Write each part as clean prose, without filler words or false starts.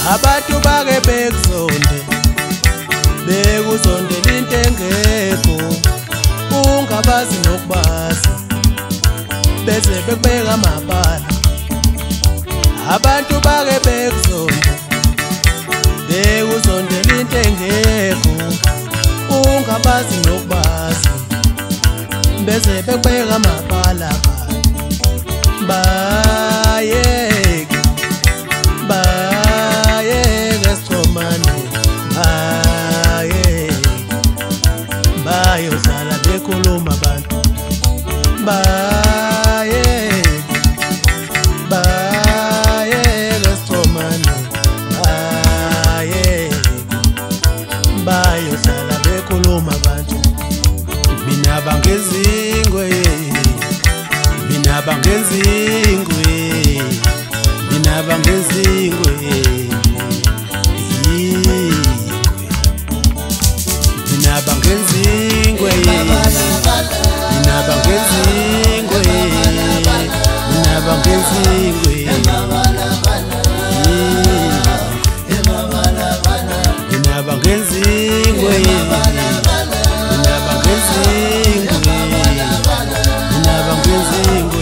abantu bake bekuzonde bekuzondela into engekho ungabazi nokubazi bese bekubeka amabala. Abantu bake bekuzonde bekuzondela into engekho ungabazi nokubazi bese bekubeka amabala. Bayeke bayeke Sithomane bayozala bekhuluma abantu. Bayeke Sithomane bayozala bekhuluma abantu. Mina bangezingwe mina bangezingwe mina bangezingwe mina bangezingwe mina bangezingwe mina bangezingwe mina bangezingwe mina bangezingwe mina bangezingwe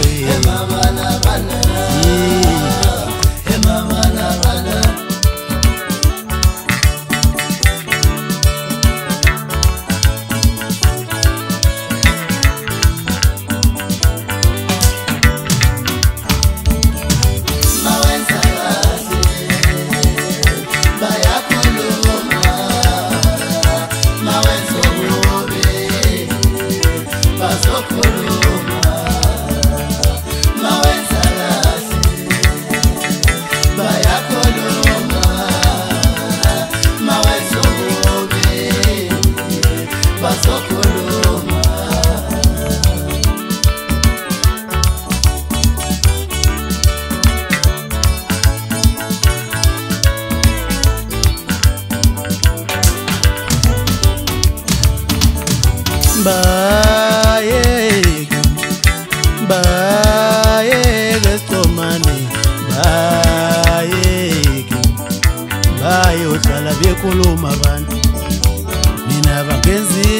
bayeke bayeke Sithomane bayeke bayozala bekhuluma abantu. Mina bangezi